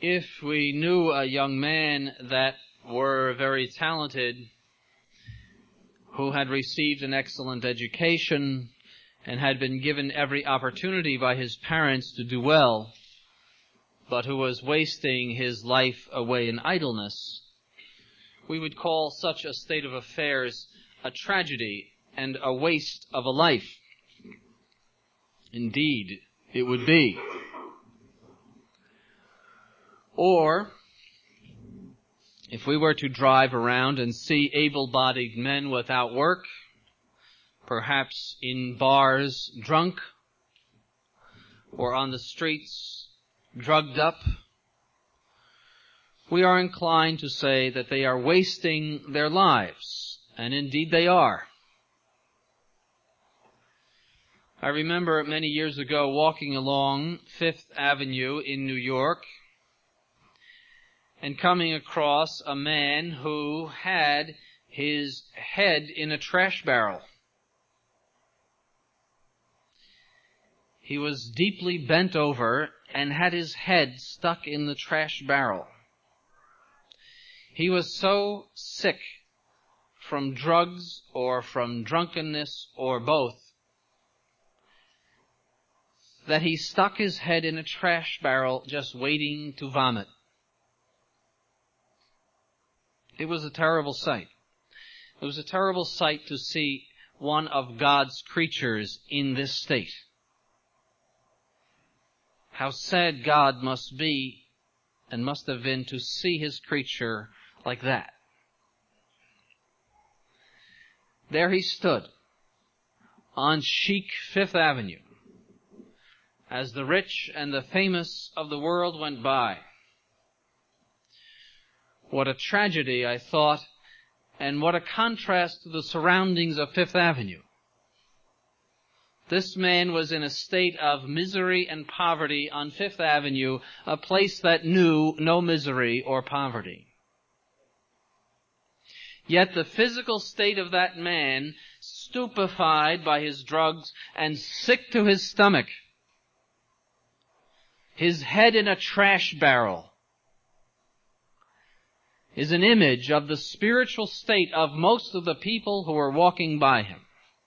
If we knew a young man that were very talented, who had received an excellent education and had been given every opportunity by his parents to do well, but who was wasting his life away in idleness, we would call such a state of affairs a tragedy and a waste of a life. Indeed, it would be. Or, if we were to drive around and see able-bodied men without work, perhaps in bars drunk, or on the streets drugged up, we are inclined to say that they are wasting their lives, and indeed they are. I remember many years ago walking along Fifth Avenue in New York and coming across a man who had his head in a trash barrel. He was deeply bent over and had his head stuck in the trash barrel. He was so sick from drugs or from drunkenness or both that he stuck his head in a trash barrel just waiting to vomit. It was a terrible sight. It was a terrible sight to see one of God's creatures in this state. How sad God must be and must have been to see his creature like that. There he stood on chic Fifth Avenue as the rich and the famous of the world went by. What a tragedy, I thought, and what a contrast to the surroundings of Fifth Avenue. This man was in a state of misery and poverty on Fifth Avenue, a place that knew no misery or poverty. Yet the physical state of that man, stupefied by his drugs and sick to his stomach, his head in a trash barrel, is an image of the spiritual state of most of the people who were walking by him.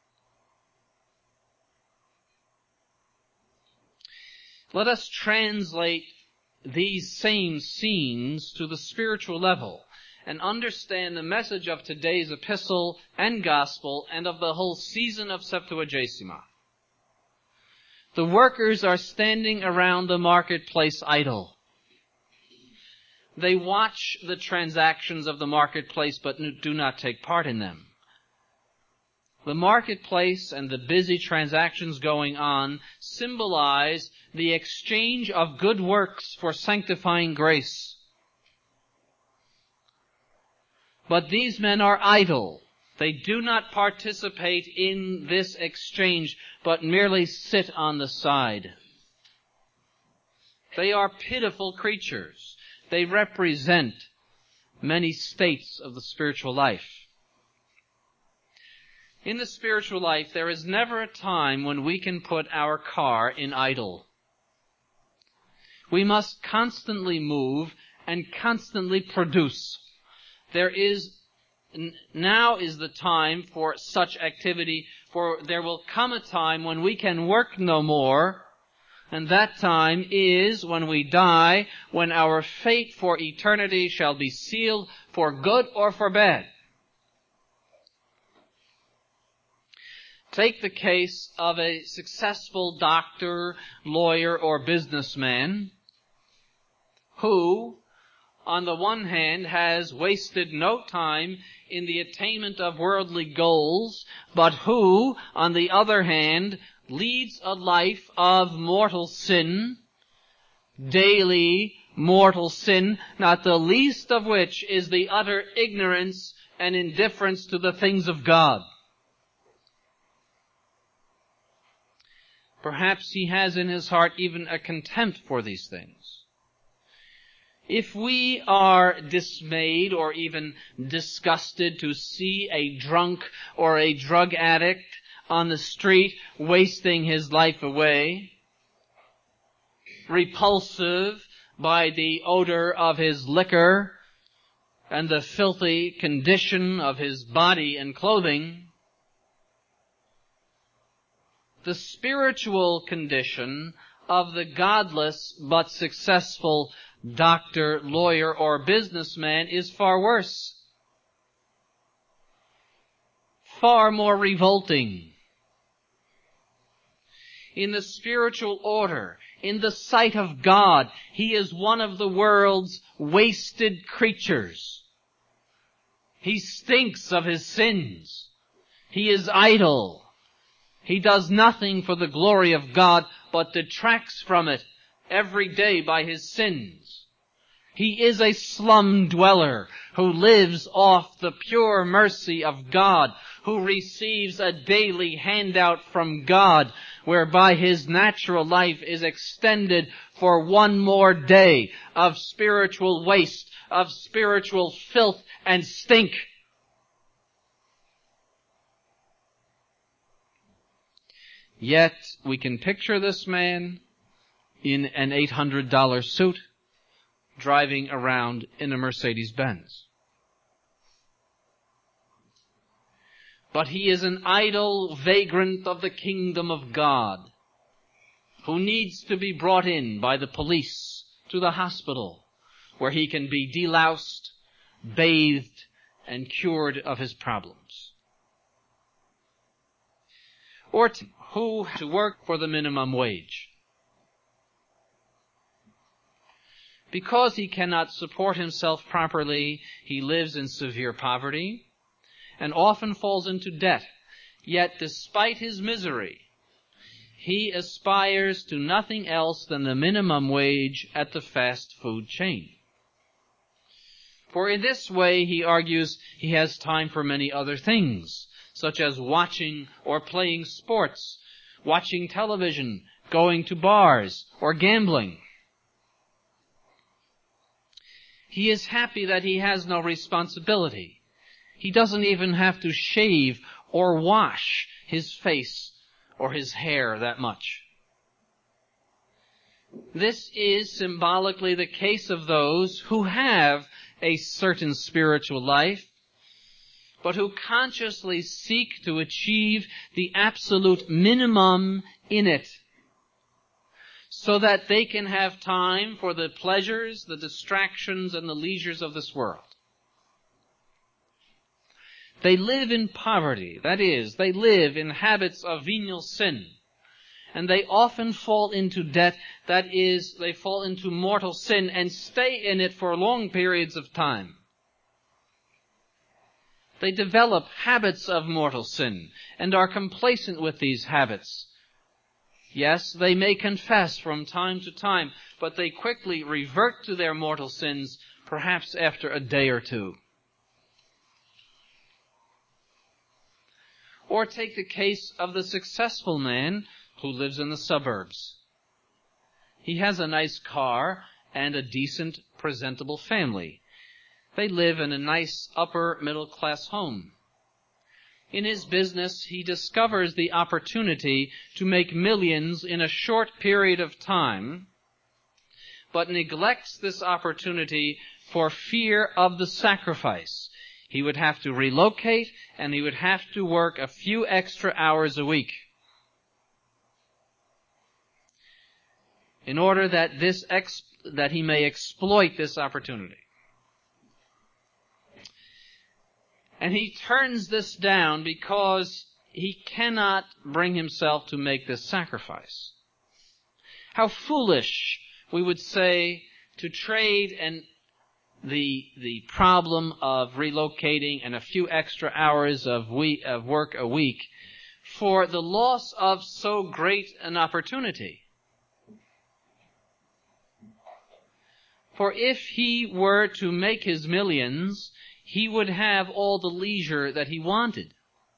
Let us translate these same scenes to the spiritual level and understand the message of today's epistle and gospel and of the whole season of Septuagesima. The workers are standing around the marketplace idle. They watch the transactions of the marketplace but do not take part in them. The marketplace and the busy transactions going on symbolize the exchange of good works for sanctifying grace. But these men are idle. They do not participate in this exchange, but merely sit on the side. They are pitiful creatures. They represent many states of the spiritual life. In the spiritual life, there is never a time when we can put our car in idle. We must constantly move and constantly produce. Now is the time for such activity, for there will come a time when we can work no more, and that time is when we die, when our fate for eternity shall be sealed for good or for bad. Take the case of a successful doctor, lawyer, or businessman who, on the one hand, has wasted no time in the attainment of worldly goals, but who, on the other hand, leads a life of mortal sin, daily mortal sin, not the least of which is the utter ignorance and indifference to the things of God. Perhaps he has in his heart even a contempt for these things. If we are dismayed or even disgusted to see a drunk or a drug addict on the street wasting his life away, repulsive, by the odor of his liquor and the filthy condition of his body and clothing. The spiritual condition of the godless but successful doctor, lawyer, or businessman is far worse, far more revolting. In the spiritual order, in the sight of God, he is one of the world's wasted creatures. He stinks of his sins. He is idle. He does nothing for the glory of God, but detracts from it every day by his sins. He is a slum dweller who lives off the pure mercy of God, who receives a daily handout from God, whereby his natural life is extended for one more day of spiritual waste, of spiritual filth and stink. Yet we can picture this man in an $800 suit, driving around in a Mercedes-Benz. But he is an idle vagrant of the kingdom of God, who needs to be brought in by the police to the hospital, where he can be deloused, bathed, and cured of his problems. Or who has to work for the minimum wage. Because he cannot support himself properly, he lives in severe poverty and often falls into debt. Yet despite his misery, he aspires to nothing else than the minimum wage at the fast food chain. For in this way, he argues, he has time for many other things, such as watching or playing sports, watching television, going to bars, or gambling. He is happy that he has no responsibility. He doesn't even have to shave or wash his face or his hair that much. This is symbolically the case of those who have a certain spiritual life, but who consciously seek to achieve the absolute minimum in it, so that they can have time for the pleasures, the distractions, and the leisures of this world. They live in poverty, that is, they live in habits of venial sin, and they often fall into debt, that is, they fall into mortal sin and stay in it for long periods of time. They develop habits of mortal sin and are complacent with these habits. Yes, they may confess from time to time, but they quickly revert to their mortal sins, perhaps after a day or two. Or take the case of the successful man who lives in the suburbs. He has a nice car and a decent, presentable family. They live in a nice upper middle class home. In his business, he discovers the opportunity to make millions in a short period of time, but neglects this opportunity for fear of the sacrifice. He would have to relocate, and he would have to work a few extra hours a week in order that that he may exploit this opportunity. And he turns this down because he cannot bring himself to make this sacrifice. How foolish, we would say, to trade the problem of relocating and a few extra hours of work a week for the loss of so great an opportunity. For if he were to make his millions, he would have all the leisure that he wanted.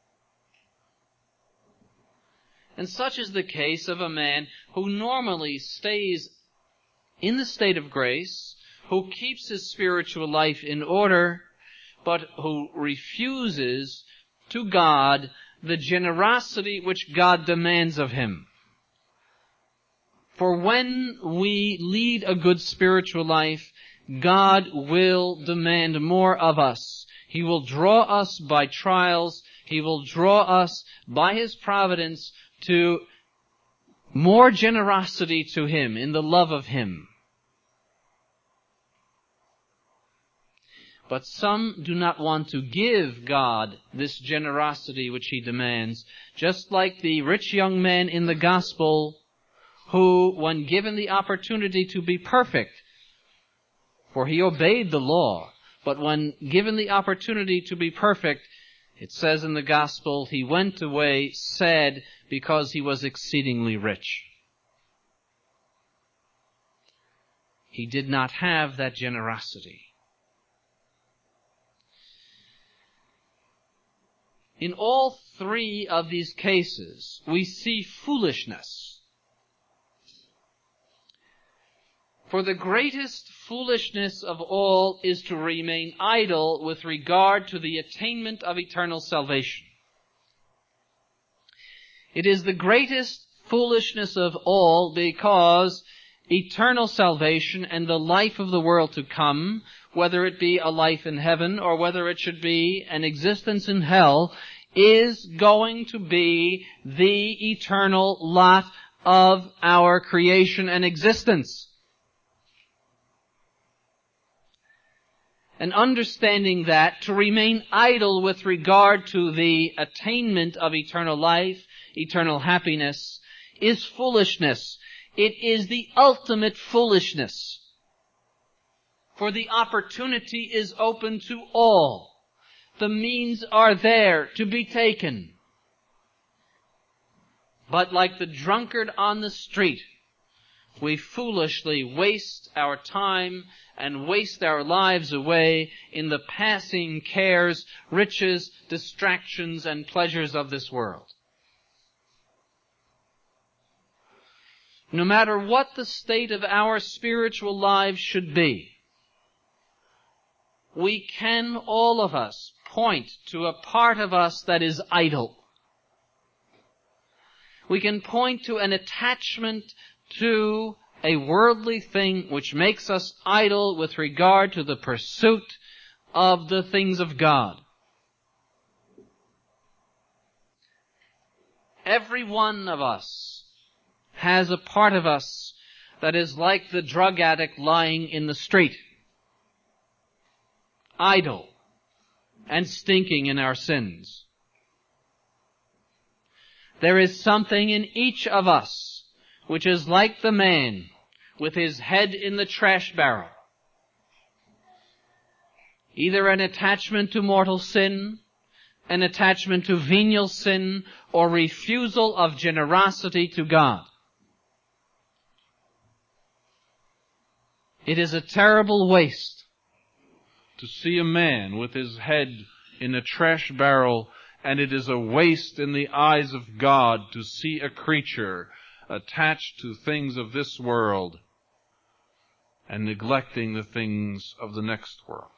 And such is the case of a man who normally stays in the state of grace, who keeps his spiritual life in order, but who refuses to God the generosity which God demands of him. For when we lead a good spiritual life, God will demand more of us. He will draw us by trials. He will draw us by His providence to more generosity to Him, in the love of Him. But some do not want to give God this generosity which He demands, just like the rich young man in the Gospel who, when given the opportunity to be perfect, for he obeyed the law, but when given the opportunity to be perfect, it says in the Gospel, he went away sad because he was exceedingly rich. He did not have that generosity. In all three of these cases, we see foolishness. For the greatest foolishness of all is to remain idle with regard to the attainment of eternal salvation. It is the greatest foolishness of all because eternal salvation and the life of the world to come, whether it be a life in heaven or whether it should be an existence in hell, is going to be the eternal lot of our creation and existence. And understanding that, to remain idle with regard to the attainment of eternal life, eternal happiness, is foolishness. It is the ultimate foolishness. For the opportunity is open to all. The means are there to be taken. But like the drunkard on the street, we foolishly waste our time and waste our lives away in the passing cares, riches, distractions, and pleasures of this world. No matter what the state of our spiritual lives should be, we can, all of us, point to a part of us that is idle. We can point to an attachment to a worldly thing which makes us idle with regard to the pursuit of the things of God. Every one of us has a part of us that is like the drug addict lying in the street, idle and stinking in our sins. There is something in each of us which is like the man with his head in the trash barrel. Either an attachment to mortal sin, an attachment to venial sin, or refusal of generosity to God. It is a terrible waste to see a man with his head in a trash barrel, and it is a waste in the eyes of God to see a creature attached to things of this world and neglecting the things of the next world.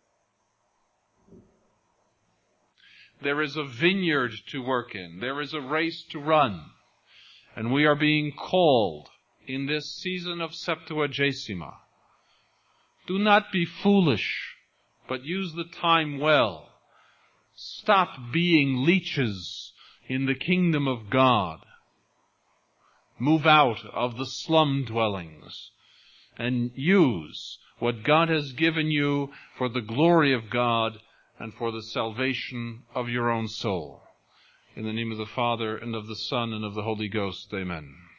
There is a vineyard to work in. There is a race to run. And we are being called in this season of Septuagesima. Do not be foolish, but use the time well. Stop being leeches in the kingdom of God. Move out of the slum dwellings and use what God has given you for the glory of God and for the salvation of your own soul. In the name of the Father, and of the Son, and of the Holy Ghost, amen.